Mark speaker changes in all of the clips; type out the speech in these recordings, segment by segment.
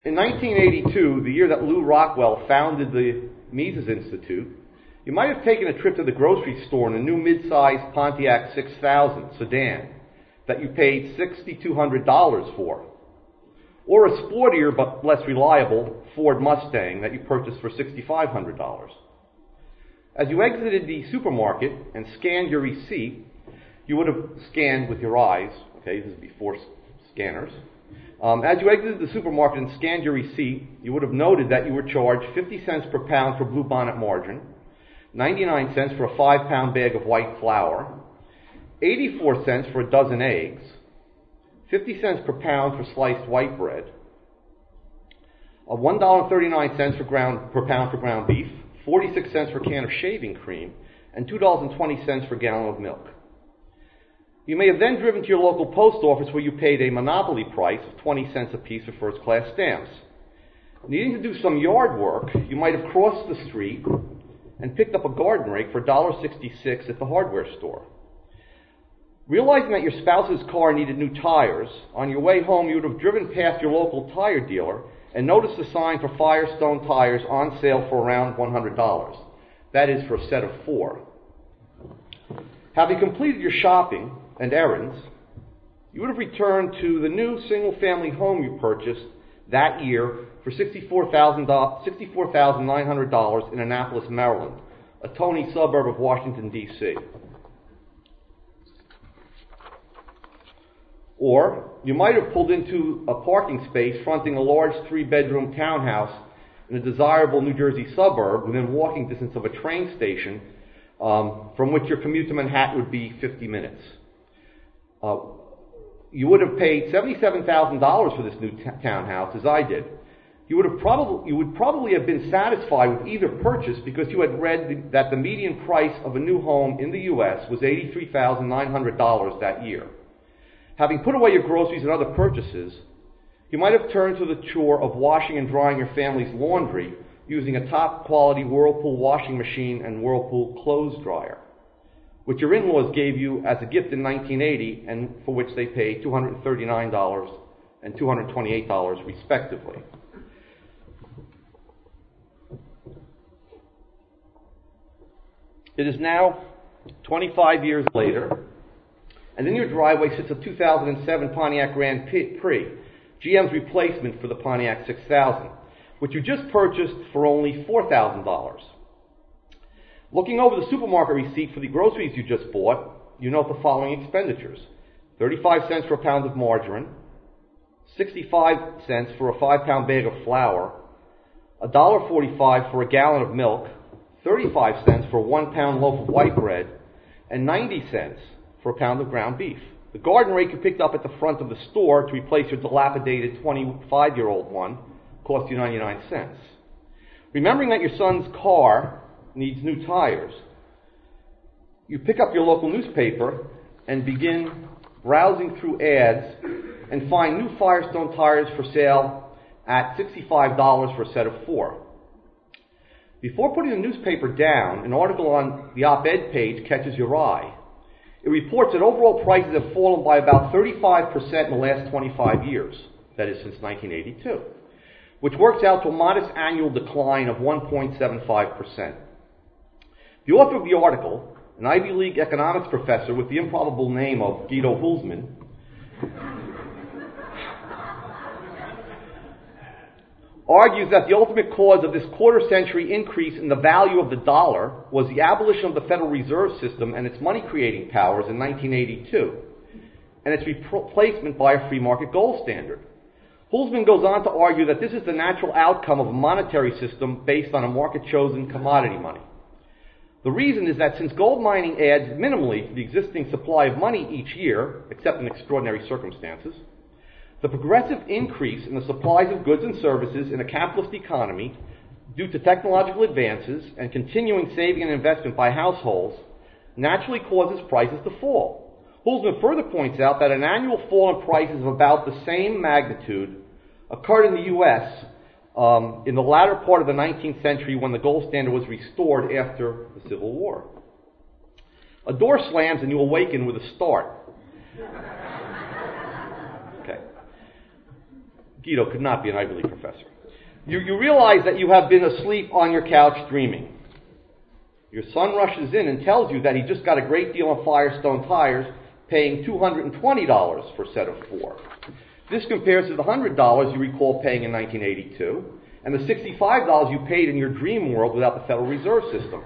Speaker 1: In 1982, the year that Lew Rockwell founded the Mises Institute, you might have taken a trip to the grocery store in a new mid-sized Pontiac 6000 sedan that you paid $6,200 for, or a sportier but less reliable Ford Mustang that you purchased for $6,500. As you exited the supermarket and scanned your receipt, you would have scanned with your eyes. Okay, this is before scanners. As you exited the supermarket and scanned your receipt, you would have noted that you were charged 50 cents per pound for bluebonnet margarine, 99 cents for a 5-pound bag of white flour, 84 cents for a dozen eggs, 50 cents per pound for sliced white bread, $1.39 per pound for ground beef, 46 cents for a can of shaving cream, and $2.20 for a gallon of milk. You may have then driven to your local post office where you paid a monopoly price of 20 cents apiece for first-class stamps. Needing to do some yard work, you might have crossed the street and picked up a garden rake for $1.66 at the hardware store. Realizing that your spouse's car needed new tires, on your way home you would have driven past your local tire dealer and noticed a sign for Firestone tires on sale for around $100. That is for a set of 4. Having completed your shopping and errands, you would have returned to the new single-family home you purchased that year for $64,900 in Annapolis, Maryland, a tony suburb of Washington, D.C. Or you might have pulled into a parking space fronting a large 3-bedroom townhouse in a desirable New Jersey suburb within walking distance of a train station from which your commute to Manhattan would be 50 minutes. You would have paid $77,000 for this new townhouse, as I did. You would probably have been satisfied with either purchase because you had read that the median price of a new home in the U.S. was $83,900 that year. Having put away your groceries and other purchases, you might have turned to the chore of washing and drying your family's laundry using a top-quality Whirlpool washing machine and Whirlpool clothes dryer, which your in-laws gave you as a gift in 1980 and for which they paid $239 and $228 respectively. It is now 25 years later, and in your driveway sits a 2007 Pontiac Grand Prix, GM's replacement for the Pontiac 6000, which you just purchased for only $4,000. Looking over the supermarket receipt for the groceries you just bought, you note the following expenditures: 35 cents for a pound of margarine, 65 cents for a 5-pound bag of flour, $1.45 for a gallon of milk, 35 cents for a 1-pound loaf of white bread, and 90 cents for a pound of ground beef. The garden rake you picked up at the front of the store to replace your dilapidated 25-year-old one cost you 99 cents. Remembering that your son's car needs new tires, you pick up your local newspaper and begin browsing through ads and find new Firestone tires for sale at $65 for a set of 4. Before putting the newspaper down, an article on the op-ed page catches your eye. It reports that overall prices have fallen by about 35% in the last 25 years, that is since 1982, which works out to a modest annual decline of 1.75%. The author of the article, an Ivy League economics professor with the improbable name of Guido Hulsmann, argues that the ultimate cause of this quarter-century increase in the value of the dollar was the abolition of the Federal Reserve System and its money-creating powers in 1982, and its replacement by a free market gold standard. Hulsmann goes on to argue that this is the natural outcome of a monetary system based on a market-chosen commodity money. The reason is that since gold mining adds minimally to the existing supply of money each year, except in extraordinary circumstances, the progressive increase in the supplies of goods and services in a capitalist economy due to technological advances and continuing saving and investment by households naturally causes prices to fall. Hulsmann further points out that an annual fall in prices of about the same magnitude occurred in the U.S. In the latter part of the 19th century when the gold standard was restored after the Civil War. A door slams and you awaken with a start. Okay. Guido could not be an Ivy League professor. You realize that you have been asleep on your couch dreaming. Your son rushes in and tells you that he just got a great deal on Firestone tires, paying $220 for a set of 4. This compares to the $100 you recall paying in 1982, and the $65 you paid in your dream world without the Federal Reserve System.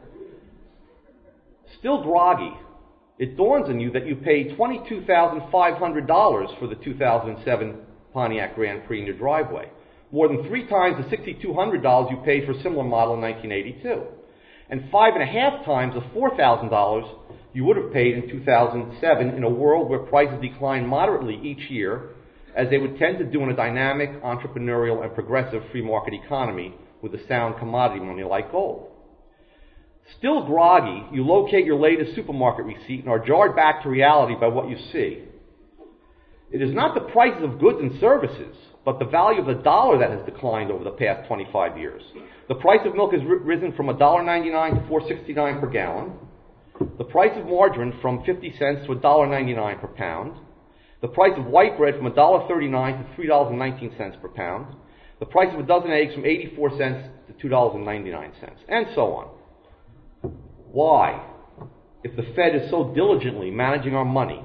Speaker 1: Still groggy, it dawns on you that you paid $22,500 for the 2007 Pontiac Grand Prix in your driveway, more than 3 times the $6,200 you paid for a similar model in 1982, and 5.5 times the $4,000 you would have paid in 2007 in a world where prices decline moderately each year, as they would tend to do in a dynamic, entrepreneurial, and progressive free market economy with a sound commodity money like gold. Still groggy, you locate your latest supermarket receipt and are jarred back to reality by what you see. It is not the prices of goods and services, but the value of the dollar that has declined over the past 25 years. The price of milk has risen from $1.99 to $4.69 per gallon. The price of margarine from 50 cents to $1.99 per pound. The price of white bread from $1.39 to $3.19 per pound. The price of a dozen eggs from 84 cents to $2.99, and so on. Why, if the Fed is so diligently managing our money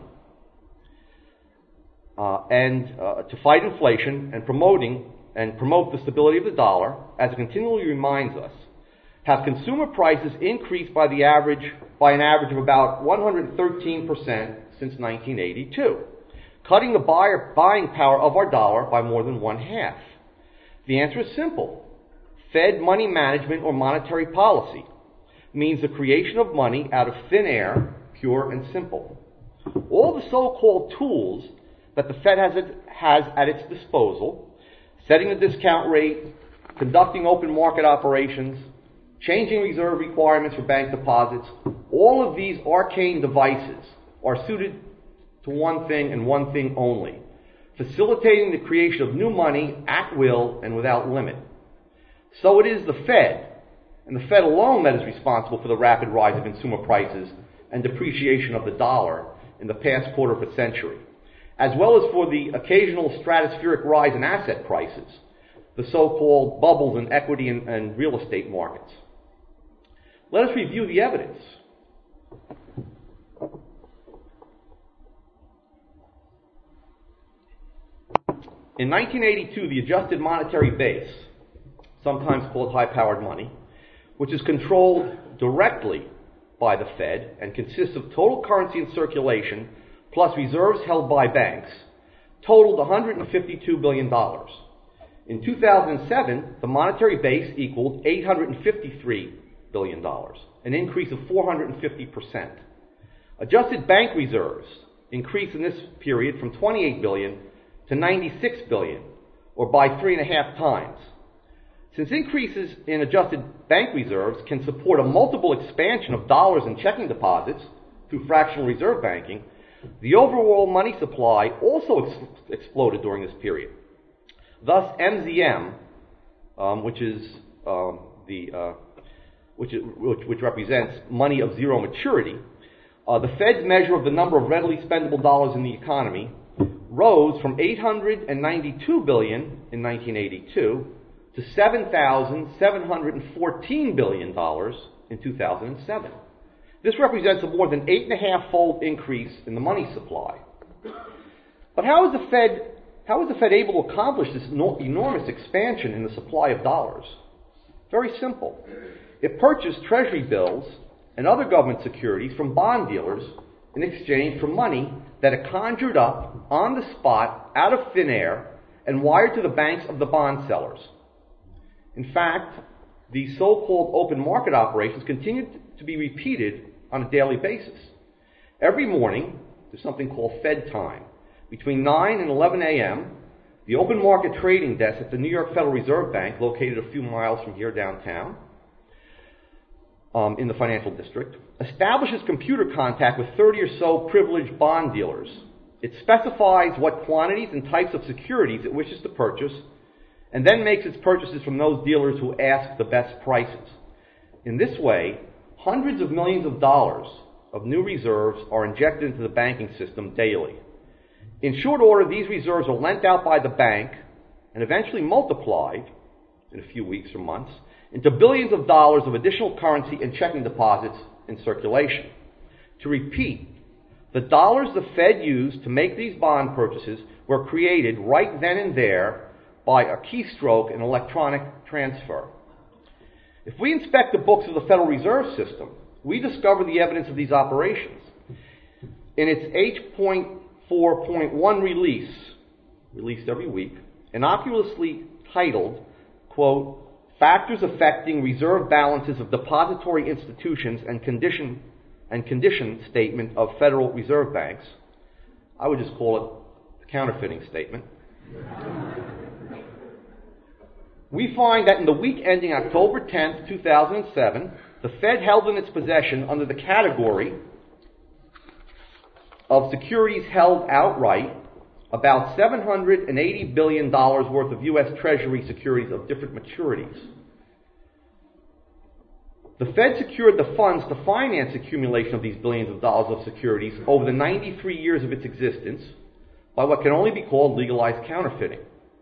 Speaker 1: to fight inflation and promote the stability of the dollar, as it continually reminds us, have consumer prices increased by an average of about 113% since 1982, cutting the buying power of our dollar by more than 1/2. The answer is simple. Fed money management or monetary policy means the creation of money out of thin air, pure and simple. All the so-called tools that the Fed has at its disposal, setting the discount rate, conducting open market operations, changing reserve requirements for bank deposits, all of these arcane devices are suited to one thing and one thing only: facilitating the creation of new money at will and without limit. So it is the Fed, and the Fed alone, that is responsible for the rapid rise of consumer prices and depreciation of the dollar in the past quarter of a century, as well as for the occasional stratospheric rise in asset prices, the so-called bubbles in equity and real estate markets. Let us review the evidence. In 1982, the adjusted monetary base, sometimes called high-powered money, which is controlled directly by the Fed and consists of total currency in circulation plus reserves held by banks, totaled $152 billion. In 2007, the monetary base equaled $853 billion, an increase of 450%. Adjusted bank reserves increased in this period from $28 billion to $96 billion, or by 3.5 times. Since increases in adjusted bank reserves can support a multiple expansion of dollars in checking deposits through fractional reserve banking, the overall money supply also exploded during this period. Thus, MZM, which represents money of zero maturity, the Fed's measure of the number of readily spendable dollars in the economy, rose from $892 billion in 1982 to $7,714 billion in 2007. This represents a more than 8.5-fold increase in the money supply. But how is the Fed able to accomplish this enormous expansion in the supply of dollars? Very simple. It purchased treasury bills and other government securities from bond dealers in exchange for money that it conjured up on the spot out of thin air and wired to the banks of the bond sellers. In fact, these so-called open market operations continued to be repeated on a daily basis. Every morning, there's something called Fed time. Between 9 and 11 a.m., the open market trading desk at the New York Federal Reserve Bank, located a few miles from here downtown, in the financial district, establishes computer contact with 30 or so privileged bond dealers. It specifies what quantities and types of securities it wishes to purchase, and then makes its purchases from those dealers who ask the best prices. In this way, hundreds of millions of dollars of new reserves are injected into the banking system daily. In short order, these reserves are lent out by the bank and eventually multiplied in a few weeks or months into billions of dollars of additional currency and checking deposits in circulation. To repeat, the dollars the Fed used to make these bond purchases were created right then and there by a keystroke in electronic transfer. If we inspect the books of the Federal Reserve System, we discover the evidence of these operations. In its H.4.1 release, released every week, innocuously titled, quote, Factors Affecting Reserve Balances of Depository Institutions and Condition Statement of Federal Reserve Banks, I would just call it the counterfeiting statement. We find that in the week ending October 10th, 2007, the Fed held in its possession under the category of securities held outright about $780 billion worth of U.S. Treasury securities of different maturities. The Fed secured the funds to finance the accumulation of these billions of dollars of securities over the 93 years of its existence by what can only be called legalized counterfeiting.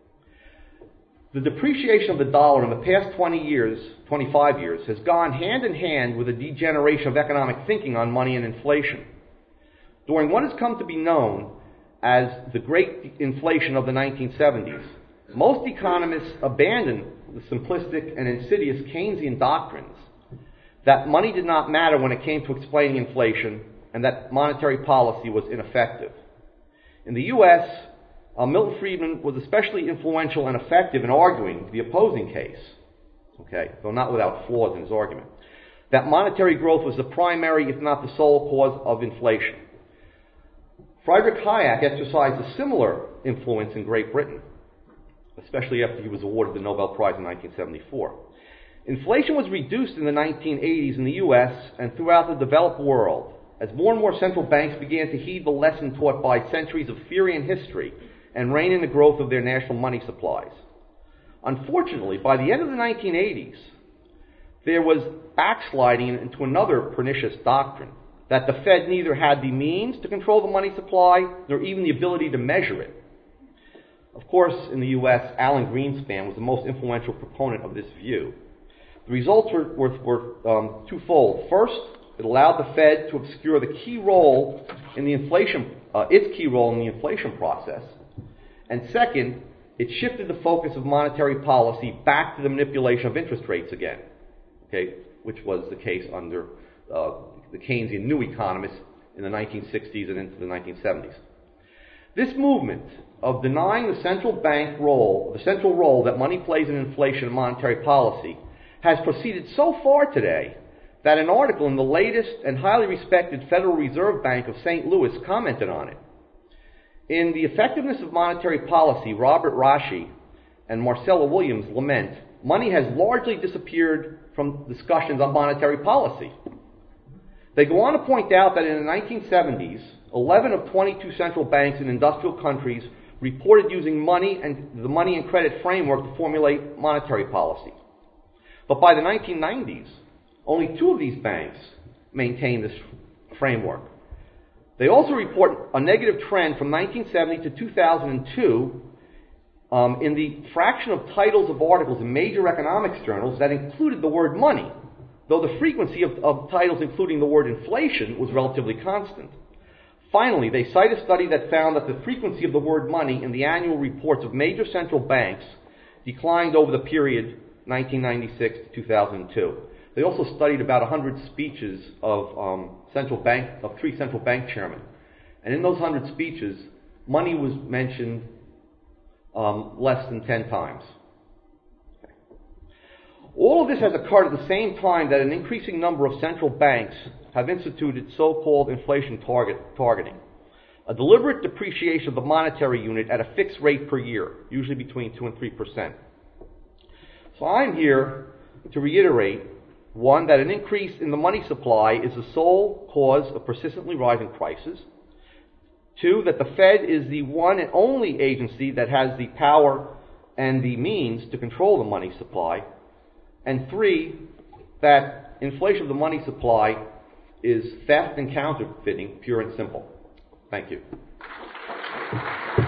Speaker 1: The depreciation of the dollar in the past 25 years, has gone hand in hand with a degeneration of economic thinking on money and inflation. During what has come to be known as the Great Inflation of the 1970s, most economists abandoned the simplistic and insidious Keynesian doctrines that money did not matter when it came to explaining inflation and that monetary policy was ineffective. In the U.S., Milton Friedman was especially influential and effective in arguing the opposing case, though not without flaws in his argument, that monetary growth was the primary, if not the sole, cause of inflation. Friedrich Hayek exercised a similar influence in Great Britain, especially after he was awarded the Nobel Prize in 1974. Inflation was reduced in the 1980s in the U.S. and throughout the developed world as more and more central banks began to heed the lesson taught by centuries of theory and history and rein in the growth of their national money supplies. Unfortunately, by the end of the 1980s, there was backsliding into another pernicious doctrine, that the Fed neither had the means to control the money supply nor even the ability to measure it. Of course, in the U.S., Alan Greenspan was the most influential proponent of this view. The results were twofold. First, it allowed the Fed to obscure the key role in the its key role in the inflation process. And second, it shifted the focus of monetary policy back to the manipulation of interest rates again, which was the case under the Keynesian new economists in the 1960s and into the 1970s. This movement of denying the central role that money plays in inflation and monetary policy has proceeded so far today that an article in the latest and highly respected Federal Reserve Bank of St. Louis commented on it. In The Effectiveness of Monetary Policy, Robert Rashi and Marcella Williams lament, money has largely disappeared from discussions on monetary policy. They go on to point out that in the 1970s, 11 of 22 central banks in industrial countries reported using money and the money and credit framework to formulate monetary policy. But by the 1990s, only 2 of these banks maintained this framework. They also report a negative trend from 1970 to 2002 in the fraction of titles of articles in major economics journals that included the word money, though the frequency of titles including the word inflation was relatively constant. Finally, they cite a study that found that the frequency of the word money in the annual reports of major central banks declined over the period 1996 to 2002. They also studied about 100 speeches of 3 central bank chairmen. And in those 100 speeches, money was mentioned less than 10 times. All of this has occurred at the same time that an increasing number of central banks have instituted so-called inflation targeting, a deliberate depreciation of the monetary unit at a fixed rate per year, usually between 2 and 3%. So I'm here to reiterate, 1, that an increase in the money supply is the sole cause of persistently rising prices. 2, that the Fed is the one and only agency that has the power and the means to control the money supply. And 3, that inflation of the money supply is theft and counterfeiting, pure and simple. Thank you.